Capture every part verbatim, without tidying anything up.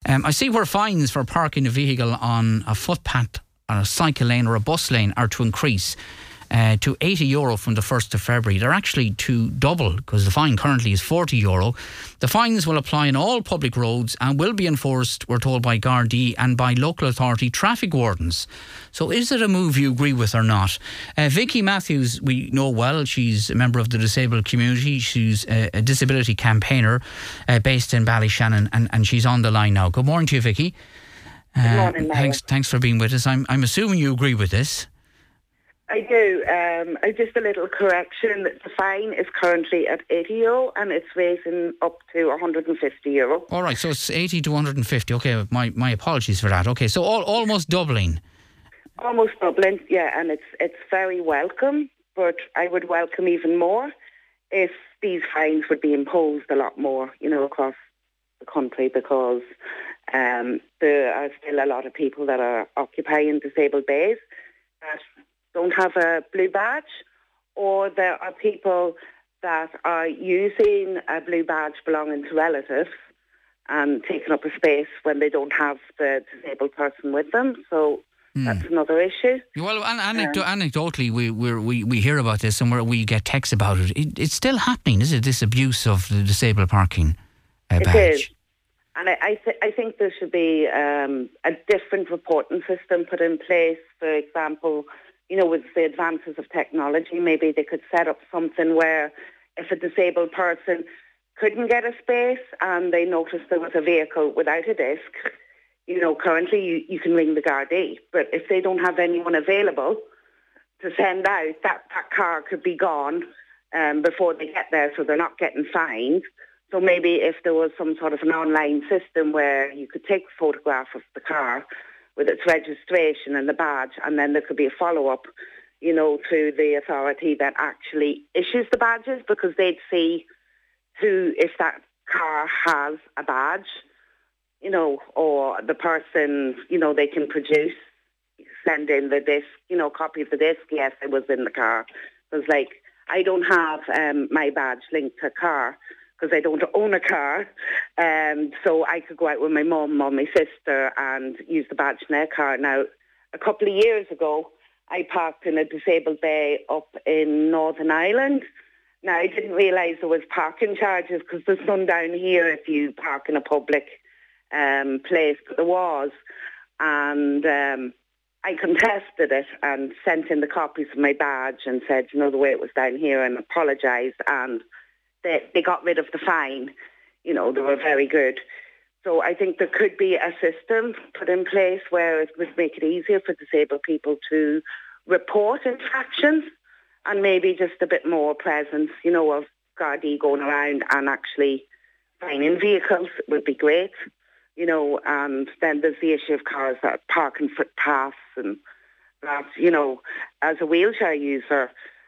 Um, I see where fines for parking a vehicle on a footpath, on a cycle lane or a bus lane are to increase uh, to eighty euro from the first of February. They're actually to double, because the fine currently is forty euro. The fines will apply on all public roads and will be enforced, we're told, by Gardaí and by local authority traffic wardens. So is it a move you agree with or not? Uh, Vicky Matthews, we know well. She's a member of the disabled community. She's a, a disability campaigner uh, based in Ballyshannon, and, and she's on the line now. Good morning to you, Vicky. Uh, Good morning, Niall. Thanks, thanks for being with us. I'm, I'm assuming you agree with this. I do. Um, I just a little correction. The fine is currently at eighty euro and it's raising up to one hundred fifty euro. All right, so it's eighty to one hundred fifty. Okay, my, my apologies for that. Okay, so all, almost doubling. Almost doubling, yeah, and it's it's very welcome, but I would welcome even more if these fines would be imposed a lot more, you know, across the country, because um, there are still a lot of people that are occupying disabled bays that don't have a blue badge, or there are people that are using a blue badge belonging to relatives and taking up a space when they don't have the disabled person with them. So mm. that's another issue. Well, an- anecdo- um, anecdotally, we we're, we we hear about this and we're, we get texts about it. it. It's still happening, is it? This abuse of the disabled parking uh, badge. It is. And I I, th- I think there should be um, a different reporting system put in place. For example, you know, with the advances of technology, maybe they could set up something where if a disabled person couldn't get a space and they noticed there was a vehicle without a disc, you know, currently you, you can ring the Gardaí. But if they don't have anyone available to send out, that, that car could be gone um, before they get there, so they're not getting fined. So maybe if there was some sort of an online system where you could take a photograph of the car with its registration and the badge, and then there could be a follow-up, you know, to the authority that actually issues the badges, because they'd see who, if that car has a badge, you know, or the person, you know, they can produce, send in the disc, you know, copy of the disc, yes, I was in the car. Because, like, I don't have um, my badge linked to a car, because I don't own a car, um, so I could go out with my mum or my sister and use the badge in their car. Now, a couple of years ago, I parked in a disabled bay up in Northern Ireland. Now, I didn't realise there was parking charges, because there's none down here if you park in a public um, place, but there was. And um, I contested it and sent in the copies of my badge and said, you know, the way it was down here, and apologised, and They, they got rid of the fine. You know, they were very good. So I think there could be a system put in place where it would make it easier for disabled people to report infractions, and maybe just a bit more presence, you know, of Gardaí going around and actually fining vehicles would be great. You know, and then there's the issue of cars that park in footpaths, and that, you know, as a wheelchair user,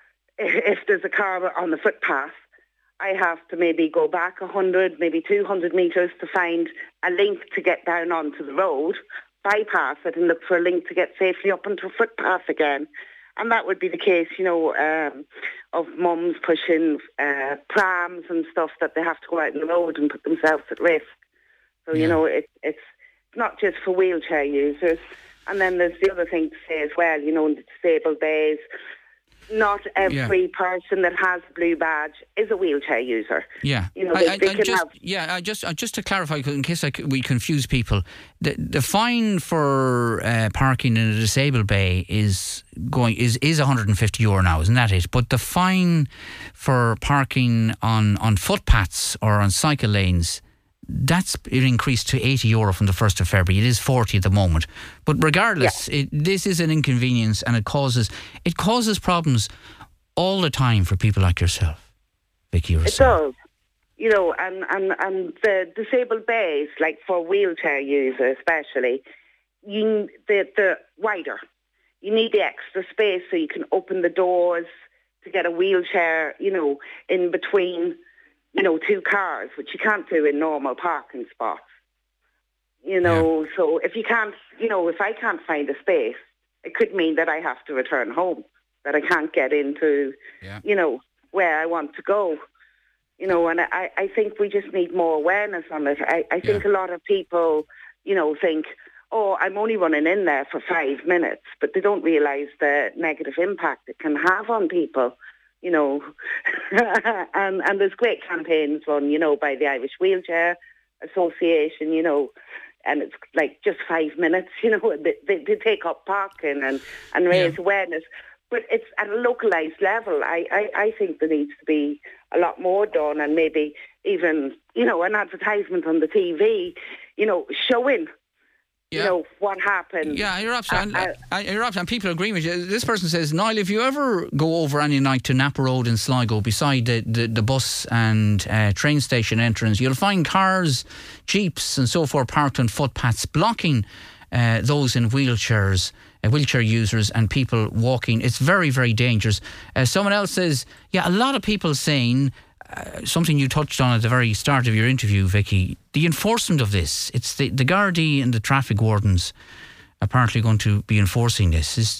if there's a car on the footpath, I have to maybe go back one hundred, maybe two hundred metres to find a link to get down onto the road, bypass it and look for a link to get safely up onto a footpath again. And that would be the case, you know, um, of mums pushing uh, prams and stuff, that they have to go out on the road and put themselves at risk. So, yeah. you know, it, it's not just for wheelchair users. And then there's the other thing to say as well, you know, in the disabled bays, not every yeah. person that has a blue badge is a wheelchair user. Yeah, you know, they, I, I, they I can just, have... yeah, I just, uh, just to clarify, in case I, we confuse people, the the fine for uh, parking in a disabled bay is going is is one hundred fifty euro now, isn't that it? But the fine for parking on on footpaths or on cycle lanes, that's it increased to eighty euro from the first of February. It is forty at the moment. But regardless, yeah. it, this is an inconvenience, and it causes it causes problems all the time for people like yourself, Vicky. It does. You know, and, and, and the disabled bays, like for wheelchair users especially, you the the wider. You need the extra space so you can open the doors to get a wheelchair, you know, in between, you know, two cars, which you can't do in normal parking spots. You know, yeah. so if you can't, you know, if I can't find a space, it could mean that I have to return home, that I can't get into, yeah. you know, where I want to go. You know, and I, I think we just need more awareness on it. I, I think yeah. a lot of people you know, think, oh, I'm only running in there for five minutes, but they don't realise the negative impact it can have on people, you know. and, and there's great campaigns run, you know, by the Irish Wheelchair Association, you know, and it's like just five minutes, you know, they, they, they take up parking and, and raise yeah. awareness. But it's at a localised level. I, I, I think there needs to be a lot more done, and maybe even, you know, an advertisement on the T V, you know, showing, yeah. you know, what happened. Yeah, you're absolutely, uh, uh, you're absolutely, and people agree with you. This person says, Niall, if you ever go over any night to Napa Road in Sligo, beside the, the, the bus and uh, train station entrance, you'll find cars, jeeps and so forth parked on footpaths, blocking uh, those in wheelchairs. Uh, wheelchair users and people walking. It's very, very dangerous. Uh, someone else says, yeah, a lot of people saying, uh, something you touched on at the very start of your interview, Vicky, the enforcement of this. It's the, the Gardaí and the traffic wardens apparently going to be enforcing this. Is,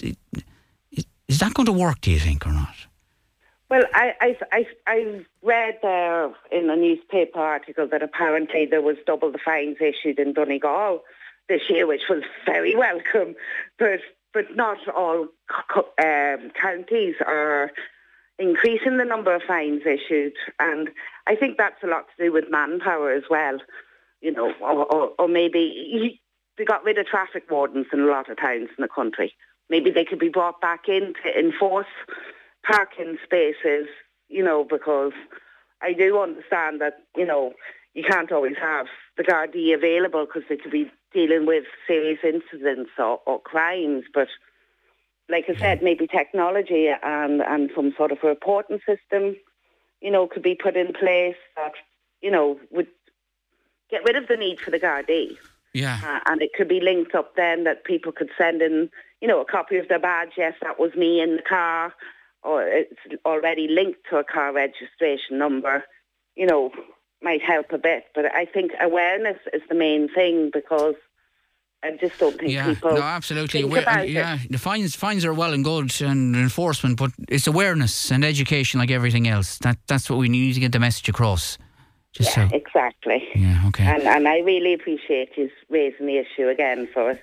is, is that going to work, do you think, or not? Well, I, I, I, I've read there in a newspaper article that apparently there was double the fines issued in Donegal this year, which was very welcome, but but not all um, counties are increasing the number of fines issued, and I think that's a lot to do with manpower as well, you know, or, or, or maybe they got rid of traffic wardens in a lot of towns in the country. Maybe they could be brought back in to enforce parking spaces, you know, because I do understand that, you know, you can't always have the Gardaí available because they could be dealing with serious incidents or, or crimes. But like I said, maybe technology and, and some sort of a reporting system, you know, could be put in place that, you know, would get rid of the need for the Gardaí. Yeah. Uh, and it could be linked up then that people could send in, you know, a copy of their badge. Yes, that was me in the car. Or it's already linked to a car registration number, you know, might help a bit. But I think awareness is the main thing, because I just don't think yeah, people no, absolutely. think Aware, about yeah, it. the fines fines are well and good and enforcement, but it's awareness and education like everything else. That That's what we need to get the message across. Just yeah, so. exactly. Yeah, okay. And, and I really appreciate you raising the issue again for us.